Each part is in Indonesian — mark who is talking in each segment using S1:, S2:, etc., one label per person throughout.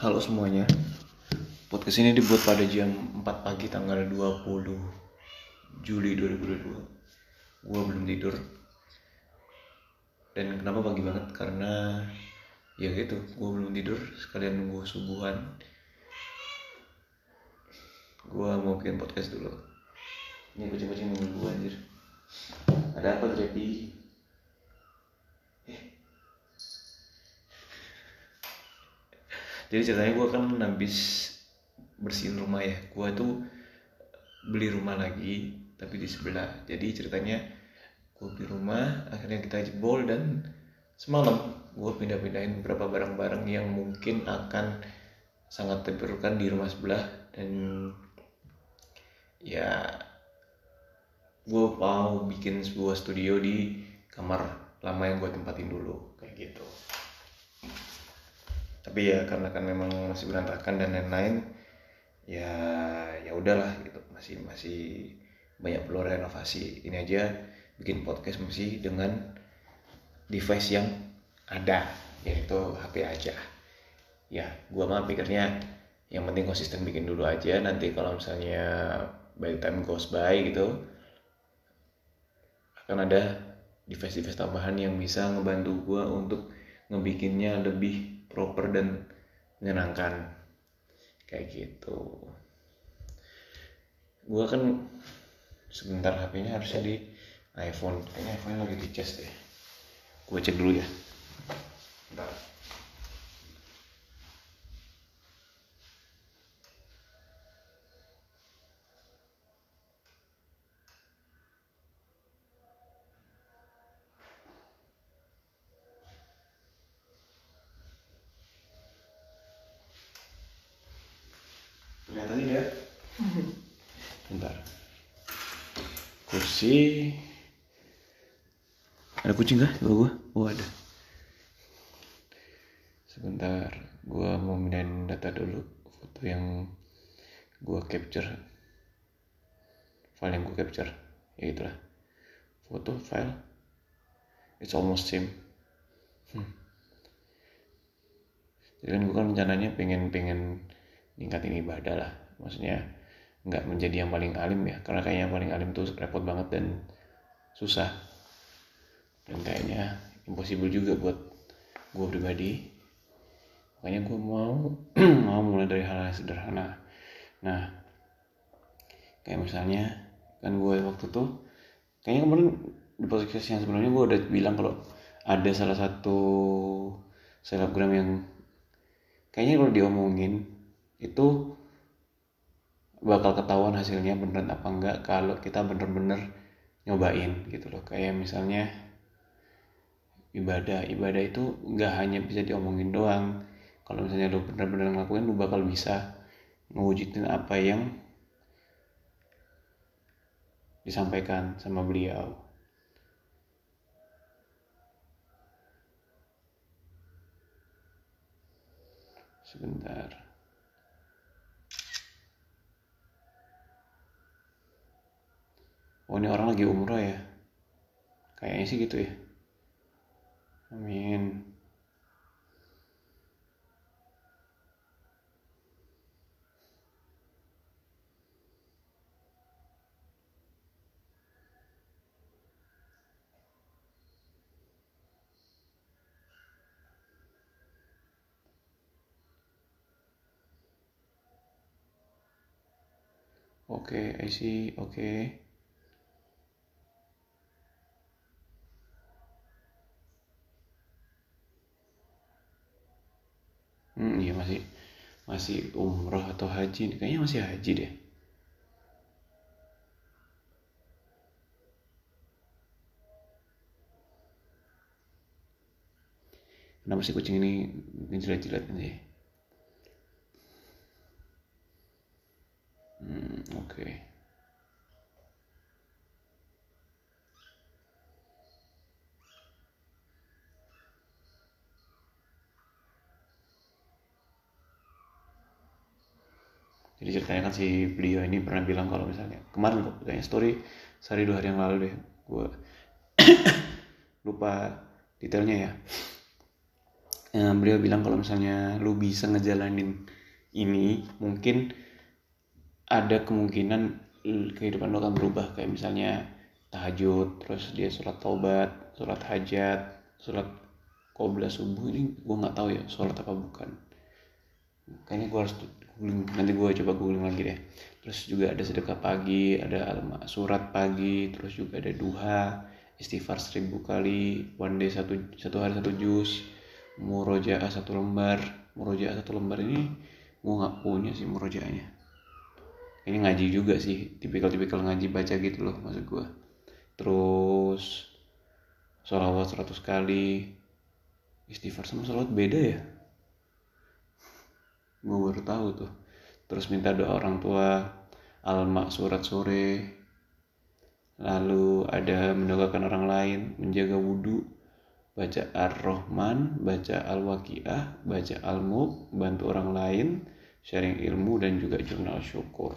S1: Halo semuanya, podcast ini dibuat pada jam 4 pagi tanggal 20 Juli 2022. Gue belum tidur. Dan kenapa pagi banget? Karena ya gitu, gue belum tidur. Sekalian nunggu subuhan. Gue mau bikin podcast dulu. Ini kucing-kucing mobil gue anjir. Ada apa Drepi? Jadi ceritanya gue kan habis bersihin rumah ya. Gue tuh beli rumah lagi tapi di sebelah. Jadi ceritanya gue beli rumah, akhirnya kita jebol dan semalam gue pindah-pindahin beberapa barang-barang yang mungkin akan sangat diperlukan di rumah sebelah. Dan ya gue mau bikin sebuah studio di kamar lama yang gue tempatin dulu kayak gitu. Tapi ya karena kan memang masih berantakan dan lain-lain, ya udahlah gitu, masih banyak perlu renovasi. Ini aja bikin podcast masih dengan device yang ada, yaitu HP aja. Ya gue mah pikirnya yang penting konsisten bikin dulu aja. Nanti kalau misalnya by the time goes by gitu, akan ada device-device tambahan yang bisa ngebantu gue untuk ngebikinnya lebih proper dan menyenangkan kayak gitu. Gue kan sebentar HP-nya harusnya di iPhone, kayaknya iPhone lagi di cas deh. Gue cek dulu ya. Bentar. Ternyata tidak. Bentar. Kursi. Ada kucing kah di bawah gue? Oh ada. Sebentar, gue mau pindahin data dulu. Foto yang gue capture, file yang gue capture, ya itulah. Foto file, it's almost same. Jadi kan gue kan rencananya pengen ningkatin ibadah lah. Maksudnya nggak menjadi yang paling alim ya, karena kayaknya yang paling alim tuh repot banget dan susah. Dan kayaknya impossible juga buat gue pribadi. Makanya gue mau mulai dari hal yang sederhana. Nah, kayak misalnya kan gue waktu tuh kayaknya kemarin di podcast yang sebelumnya gue udah bilang kalau ada salah satu selebgram yang kayaknya kalau diomongin itu bakal ketahuan hasilnya beneran apa enggak kalau kita bener-bener nyobain gitu loh. Kayak misalnya ibadah itu nggak hanya bisa diomongin doang. Kalau misalnya lo bener-bener ngelakuin, lo bakal bisa ngewujudin apa yang disampaikan sama beliau. Sebentar. Oh, ini orang lagi umroh ya? Kayaknya sih gitu ya. Amin. Oke, I see. Oke. Iya masih umroh atau haji? Kayaknya masih haji deh. Kenapa sih kucing ini ngejilat-jilat sih? Oke. Jadi ceritanya kan si beliau ini pernah bilang kalau misalnya kemarin kok kayaknya story sehari 2 hari yang lalu deh, gue lupa detailnya ya. Beliau bilang kalau misalnya lu bisa ngejalanin ini, mungkin ada kemungkinan kehidupan lu akan berubah. Kayak misalnya tahajud, terus dia sholat taubat, sholat hajat, sholat qobla subuh. Ini gue nggak tahu ya sholat apa bukan. Kayaknya gue harus googling, nanti gue coba googling lagi deh. Terus juga ada sedekah pagi, ada surat pagi, terus juga ada duha, istighfar 1000 kali, one day satu hari 1 juz, murojaah 1 lembar. Murojaah 1 lembar ini gue nggak punya sih murojaahnya. Ini ngaji juga sih, tipikal ngaji baca gitu loh maksud gue. Terus sholawat 100 kali. Istighfar sama sholawat beda ya? Gue baru tahu tuh. Terus minta doa orang tua, al-maq surat sore. Lalu ada mendoakan orang lain, menjaga wudhu, baca ar-Rahman, baca al-Waqiah, baca al-Mulk, bantu orang lain, sharing ilmu, dan juga jurnal syukur.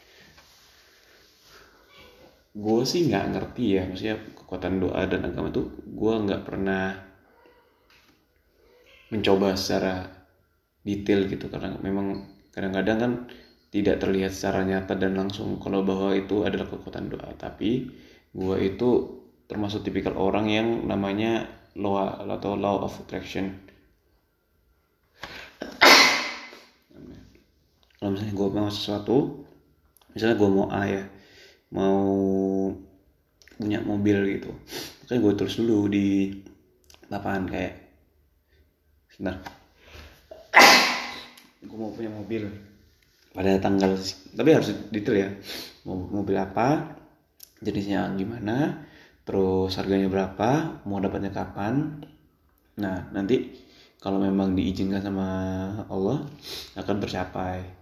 S1: Gue sih nggak ngerti ya, maksudnya kekuatan doa dan agama tuh gue nggak pernah mencoba secara detail gitu, karena memang kadang-kadang kan tidak terlihat secara nyata dan langsung kalau bahwa itu adalah kekuatan doa. Tapi gue itu termasuk tipikal orang yang namanya law of attraction. Kalau misalnya gue mau sesuatu, misalnya gue mau A ya, mau punya mobil gitu, makanya gue tulis dulu di lapangan kayak, sebentar, gue mau punya mobil pada tanggal, tapi harus detail ya, mau mobil apa, jenisnya gimana, terus harganya berapa, mau dapatnya kapan. Nah nanti kalau memang diizinkan sama Allah akan tercapai.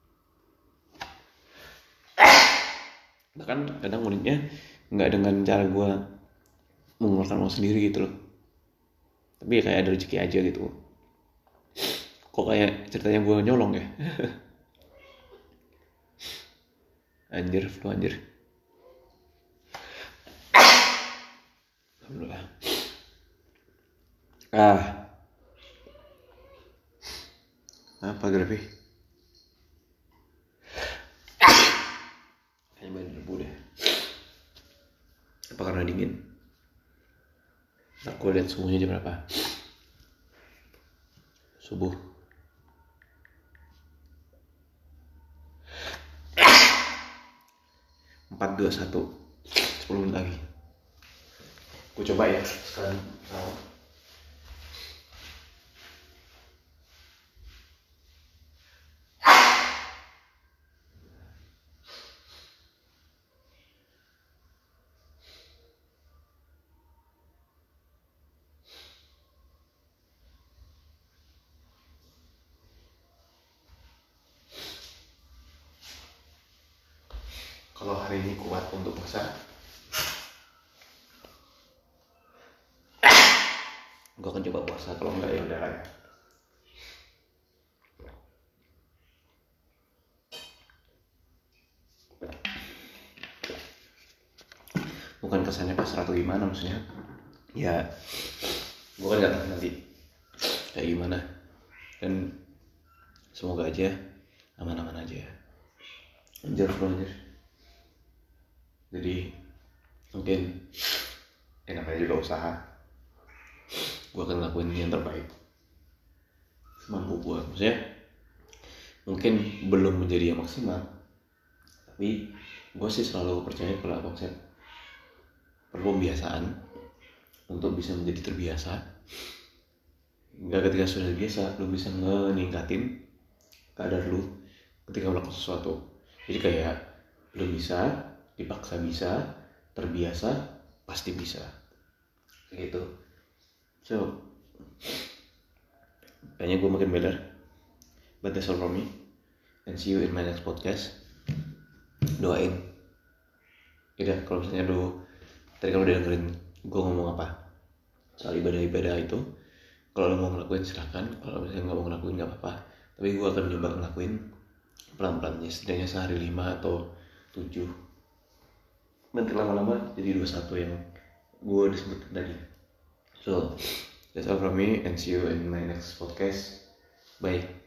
S1: Bahkan kadang uniknya nggak dengan cara gue mengeluarkan uang sendiri gitu loh, tapi ya kayak ada rezeki aja gitu. Kok kayak ceritanya gue nyolong ya? Anjir, flu anjir. Alhamdulillah. Apa Grafi? Kayaknya banyak debu deh. Apa karena dingin? Aku lihat suhunya jam berapa? Subuh. 4:21, 10 menit lagi. Gue coba ya sekarang. Kalau hari ini kuat untuk puasa, gue akan coba puasa. Kalau enggak ya udah lah ya. Bukan kesannya pasrah atau gimana, maksudnya ya gue kan gak tahu nanti kayak gimana, dan semoga aja aman-aman aja. Anjir. Jadi mungkin namanya juga usaha, gue akan lakuin yang terbaik semampu gue. Maksudnya mungkin belum menjadi yang maksimal, tapi gue sih selalu percaya kalau konsep perlu pembiasaan untuk bisa menjadi terbiasa. Nggak ketika sudah biasa lu bisa meningkatin kadar lu ketika melakukan sesuatu. Jadi kayak lu bisa, dipaksa bisa, terbiasa pasti bisa, kayak gitu. So kayaknya gue makin better, but that's all from me, and see you in my next podcast. Doain ya kalau misalnya tadi kalau udah dengerin gue ngomong apa soal ibadah itu, kalau lo mau ngelakuin silahkan, kalau misalnya nggak mau ngelakuin nggak apa-apa, tapi gue akan coba ngelakuin pelan-pelan, setidaknya sehari 5 atau 7, nanti lama-lama jadi 21 yang gue disebut tadi. So That's all from me and see you in my next podcast. Bye.